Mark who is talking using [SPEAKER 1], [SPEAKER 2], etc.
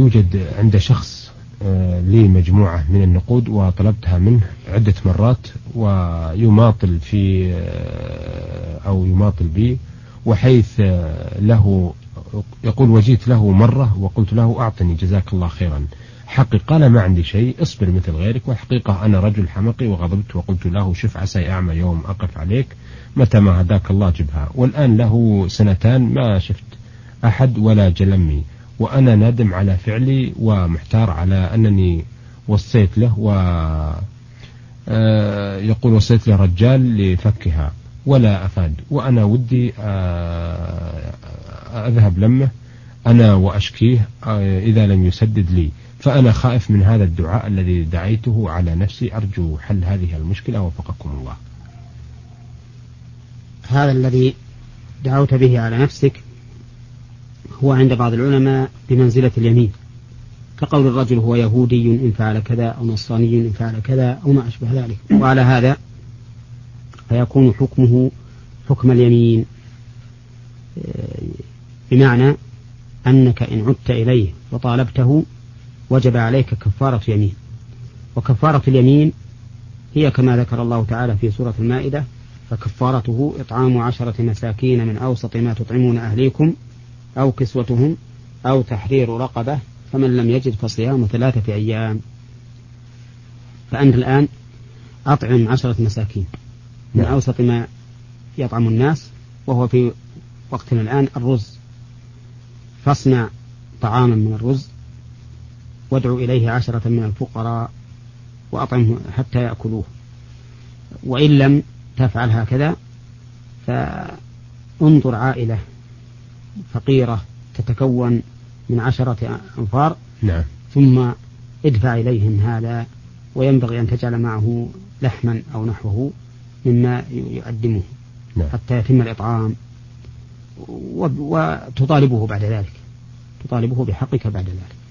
[SPEAKER 1] يوجد عند شخص لي مجموعة من النقود وطلبتها منه عدة مرات ويماطل في أو يماطل بي، وحيث له يقول وجيت له مرة وقلت له أعطني جزاك الله خيرا، حقيقة قال ما عندي شيء اصبر مثل غيرك، والحقيقة أنا رجل حمقي وغضبت وقلت له شوف عسى أعمى يوم أقف عليك متى ما هداك الله جبها. والآن له 2 ما شفت أحد ولا جلمي، وأنا نادم على فعلي ومحتار على أنني وصيت له يقول وصيت له رجال لفكها ولا أفاد، وأنا ودي أذهب لمه أنا وأشكيه إذا لم يسدد لي، فأنا خائف من هذا الدعاء الذي دعيته على نفسي، أرجو حل هذه المشكلة وفقكم الله.
[SPEAKER 2] هذا الذي دعوت به على نفسك هو عند بعض العلماء بمنزلة اليمين، كقول الرجل هو يهودي إن فعل كذا أو نصراني إن فعل كذا أو ما أشبه ذلك، وعلى هذا فيكون حكمه حكم اليمين، بمعنى أنك إن عدت إليه وطالبته وجب عليك كفارة يمين، وكفارة اليمين هي كما ذكر الله تعالى في سورة المائدة فكفارته إطعام 10 مساكين من أوسط ما تطعمون أهليكم أو كسوتهم أو تحرير رقبة فمن لم يجد فصيام 3 أيام. فأنت الآن أطعم 10 مساكين من أوسط ما يطعم الناس، وهو في وقتنا الآن الرز، فاصنع طعاما من الرز وادعو إليه 10 من الفقراء وأطعمه حتى يأكلوه، وإن لم تفعل هكذا فانظر عائلة فقيرة تتكون من 10 أنفار ثم ادفع إليهم هذا، وينبغي أن تجعل معه لحما أو نحوه مما يقدمه حتى يتم الإطعام، وتطالبه بعد ذلك، تطالبه بحقك بعد ذلك.